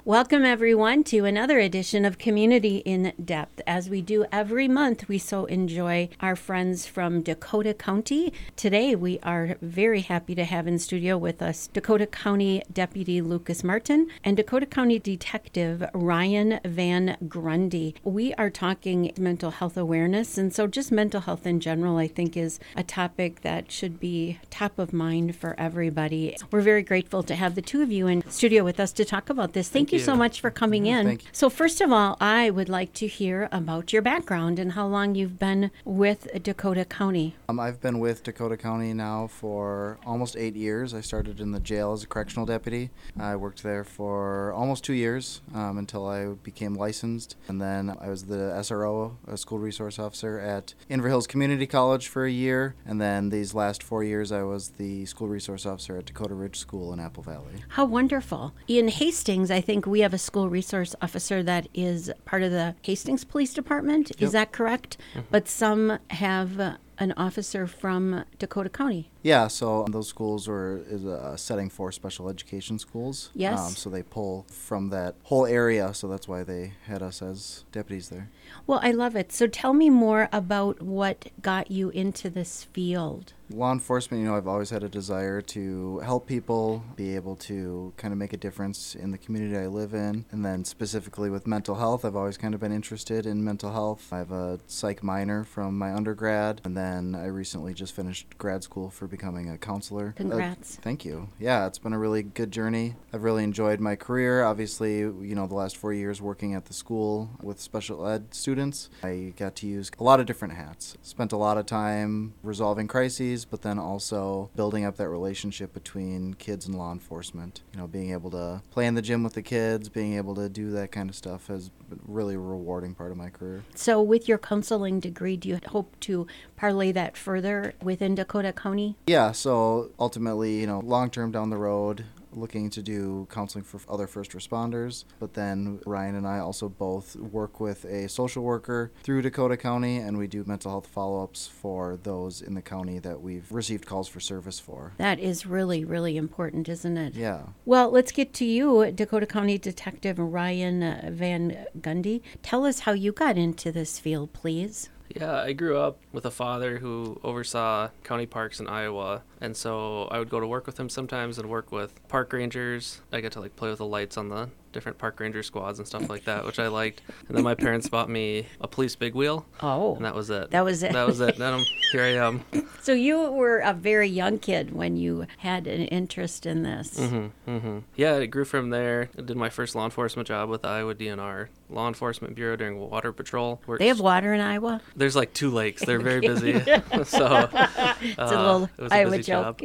Welcome, everyone, to another edition of Community in Depth. As we do every month, we so enjoy our friends from Dakota County. Today, we are very happy to have in studio with us Dakota County Deputy Lucas Martin and Dakota County Detective Ryan Van Grundy. We are talking mental health awareness, and so just mental health in general, I think, is a topic that should be top of mind for everybody. We're very grateful to have the two of you in studio with us to talk about this. Thank you so much for coming in. Thank you. So first of all, I would like to hear about your background and how long you've been with Dakota County. I've been with Dakota County now for almost 8 years. I started in the jail as a correctional deputy. I worked there for almost 2 years until I became licensed. And then I was the SRO, a school resource officer at Inver Hills Community College for a year. And then these last 4 years, I was the school resource officer at Dakota Ridge School in Apple Valley. How wonderful. In Hastings, I think we have a school resource officer that is part of the Hastings Police Department. Yep. Is that correct? Mm-hmm. But some have an officer from Dakota County. Yeah, so those schools is a setting for special education schools. Yes. So they pull from that whole area, so that's why they had us as deputies there. Well, I love it. So tell me more about what got you into this field. Law enforcement, I've always had a desire to help people be able to kind of make a difference in the community I live in. And then specifically with mental health, I've always kind of been interested in mental health. I have a psych minor from my undergrad, and then I recently just finished grad school for becoming a counselor. Congrats. Thank you. Yeah, it's been a really good journey. I've really enjoyed my career. Obviously, the last 4 years working at the school with special ed students, I got to use a lot of different hats. Spent a lot of time resolving crises, but then also building up that relationship between kids and law enforcement. Being able to play in the gym with the kids, being able to do that kind of stuff has been really a rewarding part of my career. So with your counseling degree, do you hope to parlay that further within Dakota County? Yeah, so ultimately, long-term down the road, looking to do counseling for other first responders. But then Ryan and I also both work with a social worker through Dakota County, and we do mental health follow-ups for those in the county that we've received calls for service for. That is really, really important, isn't it? Yeah. Well, let's get to you, Dakota County Detective Ryan Van Grundy. Tell us how you got into this field, please. Yeah, I grew up with a father who oversaw county parks in Iowa, and so I would go to work with him sometimes and work with park rangers. I got to play with the lights on the different park ranger squads and stuff like that, which I liked. And then my parents bought me a police big wheel. Oh. And that was it. That was it. That was it. Then here I am. So you were a very young kid when you had an interest in this. Mm-hmm, mm-hmm. Yeah, it grew from there. I did my first law enforcement job with the Iowa DNR Law Enforcement Bureau during water patrol. They have water in Iowa? There's 2 lakes. They're very busy. So it's a little it was a Iowa busy joke.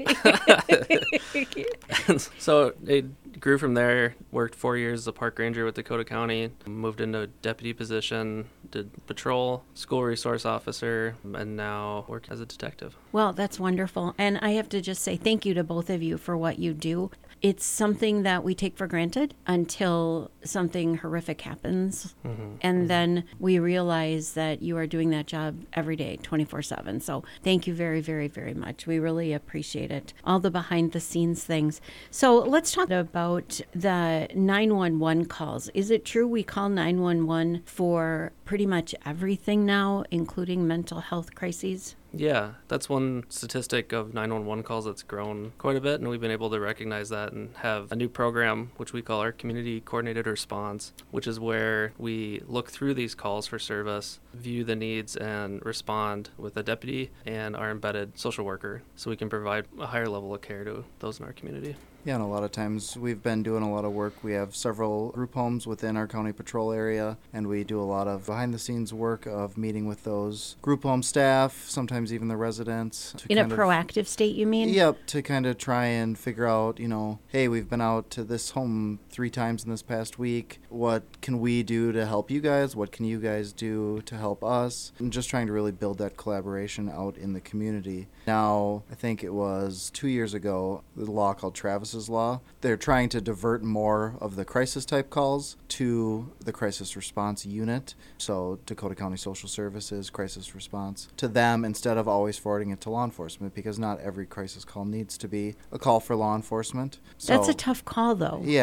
So it grew from there, worked 4 years as a park ranger with Dakota County, moved into a deputy position, did patrol, school resource officer, and now work as a detective. Well, that's wonderful. And I have to just say thank you to both of you for what you do. It's something that we take for granted until something horrific happens. Mm-hmm. And then we realize that you are doing that job every day, 24/7. So thank you very, very, very much. We really appreciate it. All the behind the scenes things. So let's talk about the 911 calls. Is it true we call 911 for pretty much everything now, including mental health crises? Yeah, that's one statistic of 911 calls that's grown quite a bit, and we've been able to recognize that and have a new program, which we call our Community Coordinated Response, which is where we look through these calls for service, view the needs, and respond with a deputy and our embedded social worker so we can provide a higher level of care to those in our community. Yeah, and a lot of times we've been doing a lot of work. We have several group homes within our county patrol area, and we do a lot of behind-the-scenes work of meeting with those group home staff, sometimes even the residents. In a proactive state, you mean? Yep, to kind of try and figure out, hey, we've been out to this home 3 times in this past week. What can we do to help you guys? What can you guys do to help us? And just trying to really build that collaboration out in the community. Now, I think it was 2 years ago, the law called Travis's Law. They're trying to divert more of the crisis type calls to the crisis response unit. So Dakota County Social Services, crisis response, to them instead of always forwarding it to law enforcement, because not every crisis call needs to be a call for law enforcement. So, that's a tough call, though. Yeah.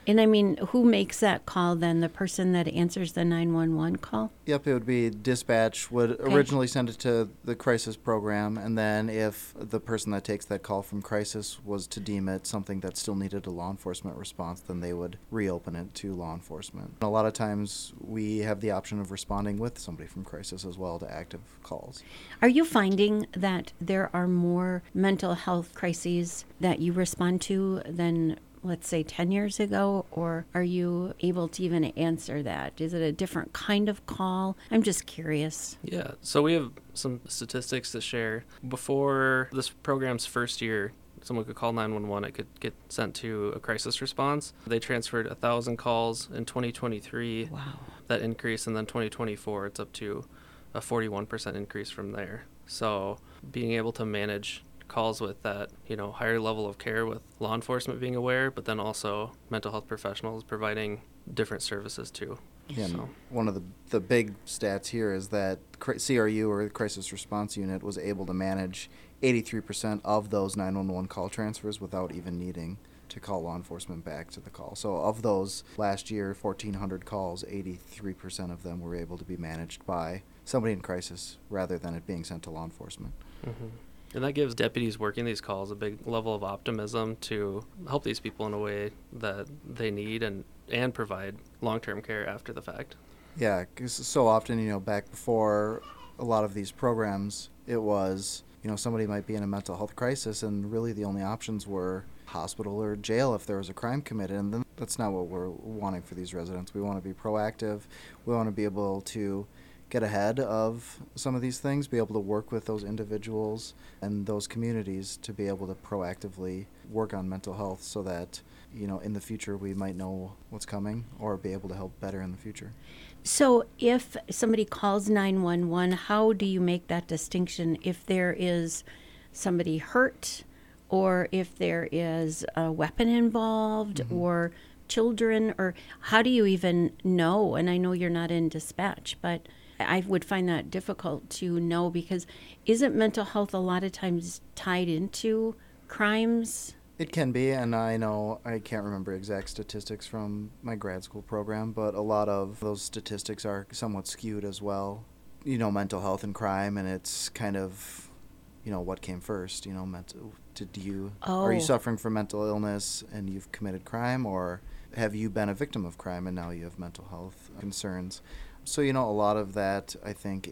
And I mean, who makes that call then? The person that answers the 911 call? Yep, it would be dispatch would originally send it to the crisis program, and then if the person that takes that call from crisis was to deem it something that still needed a law enforcement response, then they would reopen it to law enforcement. A lot of times we have the option of responding with somebody from crisis as well to active calls. Are you finding that there are more mental health crises that you respond to than, let's say, 10 years ago, or are you able to even answer that? Is it a different kind of call? I'm just curious. Yeah, so we have some statistics to share. Before this program's first year, someone could call 911, it could get sent to a crisis response. They transferred 1,000 calls in 2023. Wow. That increase, and then 2024, it's up to a 41% increase from there. So being able to manage calls with that, higher level of care with law enforcement being aware, but then also mental health professionals providing different services too. Yeah, So. one of the big stats here is that CRU, or the Crisis Response Unit, was able to manage 83% of those 911 call transfers without even needing to call law enforcement back to the call. So of those last year, 1,400 calls, 83% of them were able to be managed by somebody in crisis rather than it being sent to law enforcement. Mm-hmm. And that gives deputies working these calls a big level of optimism to help these people in a way that they need and provide long-term care after the fact. Yeah, because so often, back before a lot of these programs, it was, somebody might be in a mental health crisis, and really the only options were hospital or jail if there was a crime committed. And then that's not what we're wanting for these residents. We want to be proactive. We want to be able to get ahead of some of these things, be able to work with those individuals and those communities to be able to proactively work on mental health so that, in the future we might know what's coming or be able to help better in the future. So if somebody calls 911, how do you make that distinction if there is somebody hurt or if there is a weapon involved or children, or how do you even know? And I know you're not in dispatch, but I would find that difficult to know, because isn't mental health a lot of times tied into crimes? It can be, and I know I can't remember exact statistics from my grad school program, but a lot of those statistics are somewhat skewed as well. Mental health and crime, and it's kind of, what came first, are you suffering from mental illness and you've committed crime, or have you been a victim of crime and now you have mental health concerns? So, a lot of that, I think,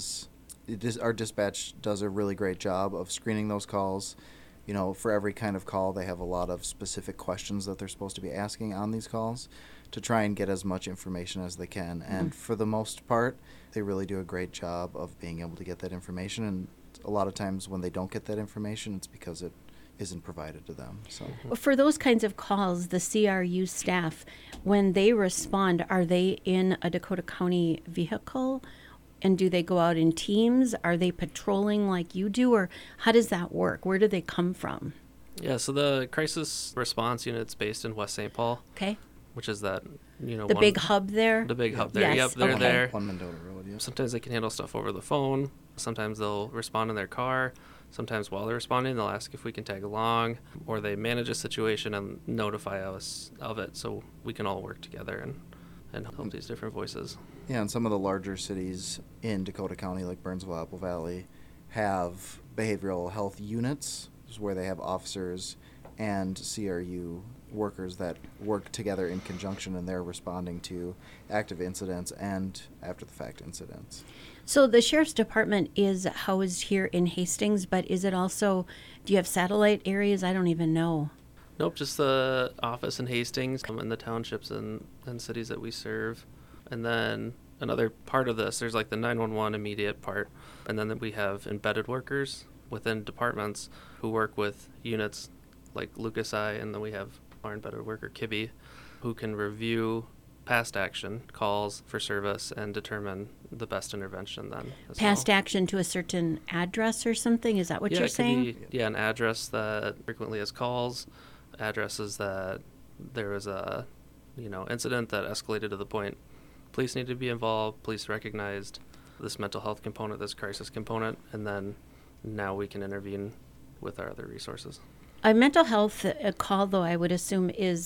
our dispatch does a really great job of screening those calls. For every kind of call, they have a lot of specific questions that they're supposed to be asking on these calls to try and get as much information as they can. And for the most part, they really do a great job of being able to get that information. And a lot of times when they don't get that information, it's because it isn't provided to them. So for those kinds of calls, the CRU staff, when they respond, are they in a Dakota County vehicle? And do they go out in teams? Are they patrolling like you do? Or how does that work? Where do they come from? Yeah, so the crisis response unit's based in West St. Paul. Okay. Which is that, the big hub there? The big hub there. Yes. Yep, they're there. On Mendota Road, yeah. Sometimes they can handle stuff over the phone. Sometimes they'll respond in their car. Sometimes while they're responding, they'll ask if we can tag along, or they manage a situation and notify us of it so we can all work together and help these different voices. Yeah, and some of the larger cities in Dakota County, like Burnsville, Apple Valley, have behavioral health units where they have officers and CRU workers that work together in conjunction, and they're responding to active incidents and after-the-fact incidents. So the Sheriff's Department is housed here in Hastings, but is it also, do you have satellite areas? I don't even know. Nope, just the office in Hastings and the townships and cities that we serve. And then another part of this, there's like the 911 immediate part, and then we have embedded workers within departments who work with units like Lucas I, and then we have our embedded worker, Kibbe, who can review past action calls for service and determine the best intervention then. Past action to a certain address or something? Is that what you're saying? Yeah, an address that frequently has calls, addresses that there was a incident that escalated to the point police need to be involved, police recognized this mental health component, this crisis component, and then now we can intervene with our other resources. A mental health call, though, I would assume is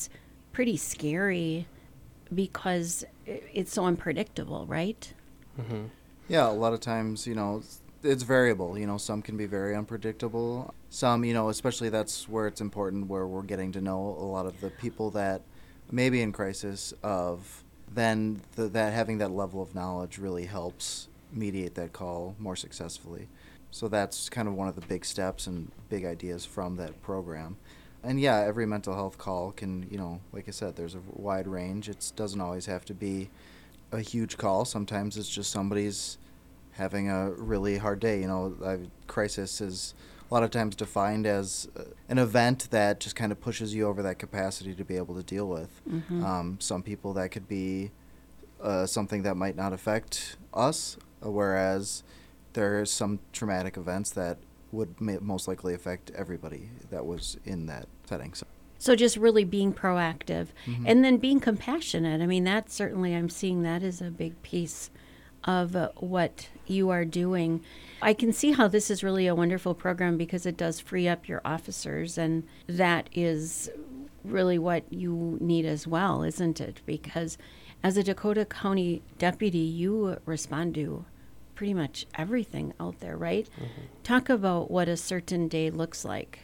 pretty scary because it's so unpredictable, right? Mm-hmm. Yeah, a lot of times, it's variable. Some can be very unpredictable. Some, especially that's where it's important, where we're getting to know a lot of the people that may be in crisis of, then that having that level of knowledge really helps mediate that call more successfully. So that's kind of one of the big steps and big ideas from that program. And yeah, every mental health call can, like I said, there's a wide range. It doesn't always have to be a huge call. Sometimes it's just somebody's having a really hard day. Crisis is a lot of times defined as an event that just kind of pushes you over that capacity to be able to deal with. Mm-hmm. Some people that could be something that might not affect us, whereas there are some traumatic events that would most likely affect everybody that was in that setting. So just really being proactive Mm-hmm. and then being compassionate. I mean, that certainly, I'm seeing that as a big piece of what you are doing. I can see how this is really a wonderful program because it does free up your officers, and that is really what you need as well, isn't it? Because as a Dakota County deputy, you respond to pretty much everything out there, right? Mm-hmm. Talk about what a certain day looks like.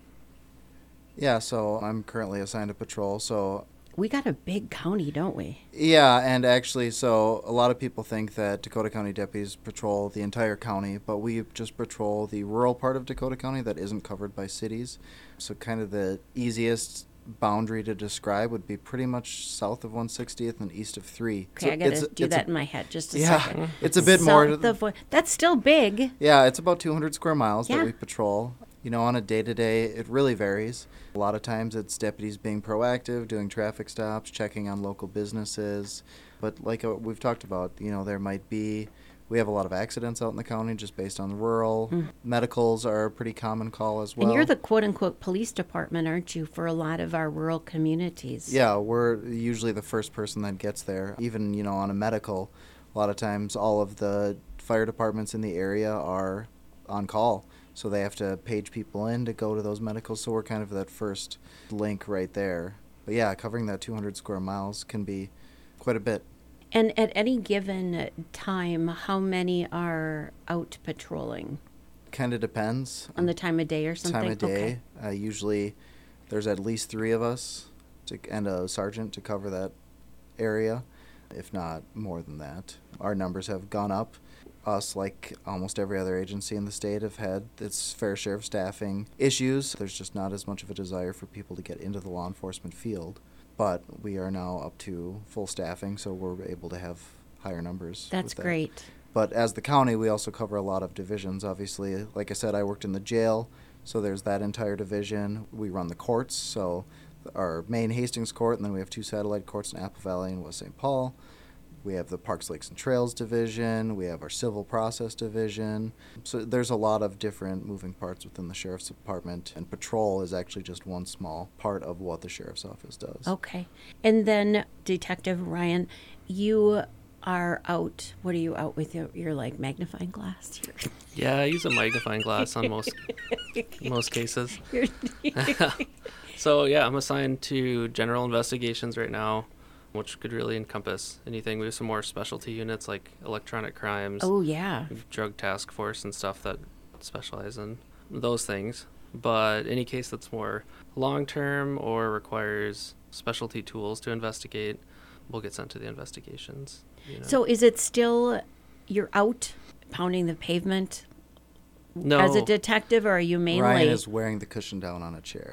Yeah, so I'm currently assigned to patrol, so We got a big county, don't we? yeah, and actually, so a lot of people think that Dakota County deputies patrol the entire county, but we just patrol the rural part of Dakota County that isn't covered by cities. So kind of the easiest boundary to describe would be pretty much south of 160th and east of 3. Okay, So I got to it's do a that in my head just a yeah, second. it's a bit more. That's still big. Yeah, it's about 200 square miles Yeah. that we patrol. On a day-to-day, it really varies. A lot of times it's deputies being proactive, doing traffic stops, checking on local businesses. But like we've talked about, there might be, we have a lot of accidents out in the county just based on the rural. Medicals are a pretty common call as well. And you're the quote-unquote police department, aren't you, for a lot of our rural communities? Yeah, we're usually the first person that gets there. Even, on a medical, a lot of times all of the fire departments in the area are on call. So they have to page people in to go to those medicals. So we're kind of that first link right there. But yeah, covering that 200 square miles can be quite a bit. And at any given time, how many are out patrolling? Kind of depends. On the time of day or something? Time of day. Okay. Usually there's at least 3 of us and a sergeant to cover that area, if not more than that. Our numbers have gone up. Us, like almost every other agency in the state, have had its fair share of staffing issues. There's just not as much of a desire for people to get into the law enforcement field. But we are now up to full staffing, so we're able to have higher numbers. That's great. But as the county, we also cover a lot of divisions, obviously. Like I said, I worked in the jail, so there's that entire division. We run the courts, so our main Hastings court, and then we have 2 satellite courts in Apple Valley and West St. Paul. We have the Parks, Lakes, and Trails division. We have our civil process division. So there's a lot of different moving parts within the sheriff's department, and patrol is actually just one small part of what the sheriff's office does. Okay. And then, Detective Ryan, you are out. What are you out with? Your like magnifying glass here? Yeah, I use a magnifying glass on most cases. So yeah, I'm assigned to general investigations right now, which could really encompass anything. We have some more specialty units like electronic crimes. Oh, yeah. We have drug task force and stuff that specialize in those things. But any case that's more long-term or requires specialty tools to investigate, we'll get sent to the investigations. So is it still, you're out pounding the pavement No. as a detective, or are you mainly... Ryan is wearing the cushion down on a chair.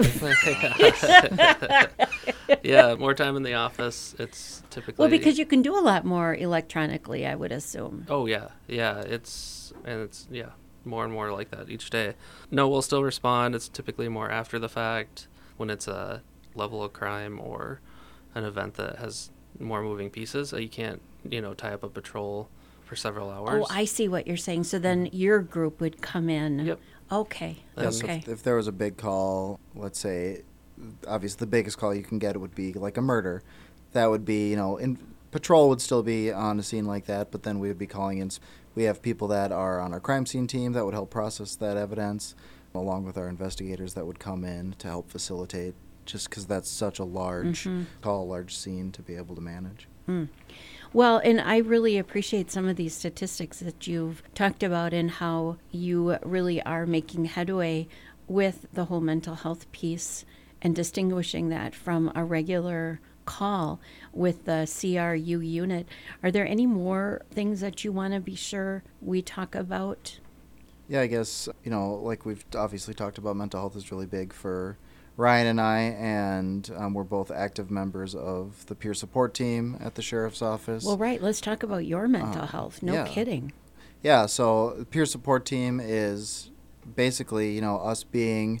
Yeah, more time in the office. It's typically... Well, because you can do a lot more electronically, I would assume. Oh, yeah. Yeah, it's more and more like that each day. No, we'll still respond. It's typically more after the fact when it's a level of crime or an event that has more moving pieces. You can't, tie up a patrol for several hours. Oh, I see what you're saying. So then your group would come in. Yep. Okay. Yeah, so Okay. if there was a big call, let's say, obviously the biggest call you can get would be like a murder. That would be, patrol would still be on a scene like that, but then we would be calling in. We have people that are on our crime scene team that would help process that evidence, along with our investigators that would come in to help facilitate just because that's such a large call, large scene to be able to manage. Well, and I really appreciate some of these statistics that you've talked about and how you really are making headway with the whole mental health piece and distinguishing that from a regular call with the CRU unit. Are there any more things that you want to be sure we talk about? Yeah, I guess, like we've obviously talked about, mental health is really big for Ryan and I, and we're both active members of the peer support team at the sheriff's office. Well, right. Let's talk about your mental health. No kidding. Yeah, so the peer support team is basically, us being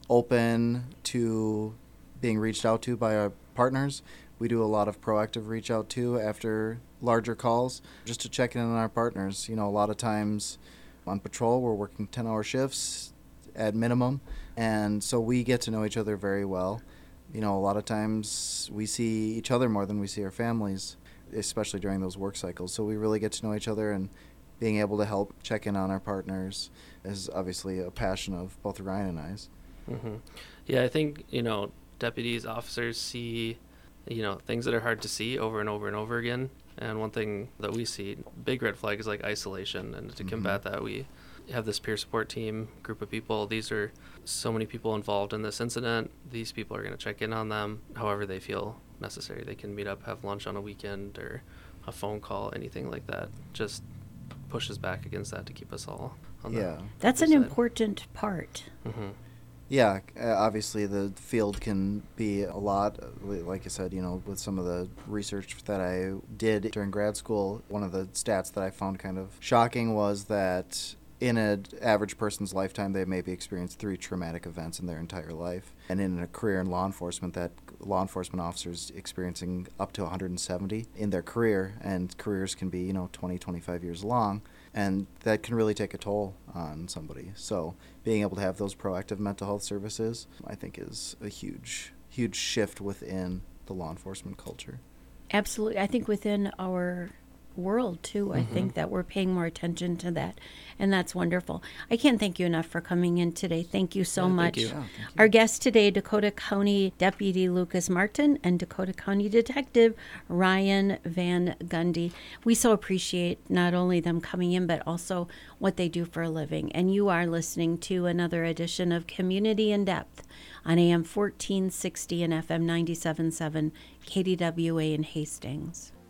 open to being reached out to by our partners. We do a lot of proactive reach out to after larger calls just to check in on our partners. A lot of times on patrol, we're working 10-hour shifts at minimum, and so we get to know each other very well. A lot of times we see each other more than we see our families, especially during those work cycles. So we really get to know each other, and being able to help check in on our partners is obviously a passion of both Ryan and I's. Mm-hmm. Yeah, I think, deputies, officers see, things that are hard to see over and over and over again. And one thing that we see, big red flag, is like isolation. And to combat that, we have this peer support team, group of people. These are so many people involved in this incident. These people are going to check in on them however they feel necessary. They can meet up, have lunch on a weekend, or a phone call, anything like that. Just pushes back against that to keep us all on the That's an important part. Mm-hmm. Yeah, obviously the field can be a lot, like I said, with some of the research that I did during grad school. One of the stats that I found kind of shocking was that in an average person's lifetime, they maybe experienced 3 traumatic events in their entire life. And in a career in law enforcement, that law enforcement officers experiencing up to 170 in their career, and careers can be, 20, 25 years long. And that can really take a toll on somebody. So being able to have those proactive mental health services, I think, is a huge, huge shift within the law enforcement culture. Absolutely. I think within our world, too, I think that we're paying more attention to that. And that's wonderful. I can't thank you enough for coming in today. Thank you so much. Thank you. Thank you. Our guests today, Dakota County Deputy Lucas Martin and Dakota County Detective Ryan Van Gundy. We so appreciate not only them coming in, but also what they do for a living. And you are listening to another edition of Community in Depth on AM 1460 and FM 97.7 KDWA in Hastings.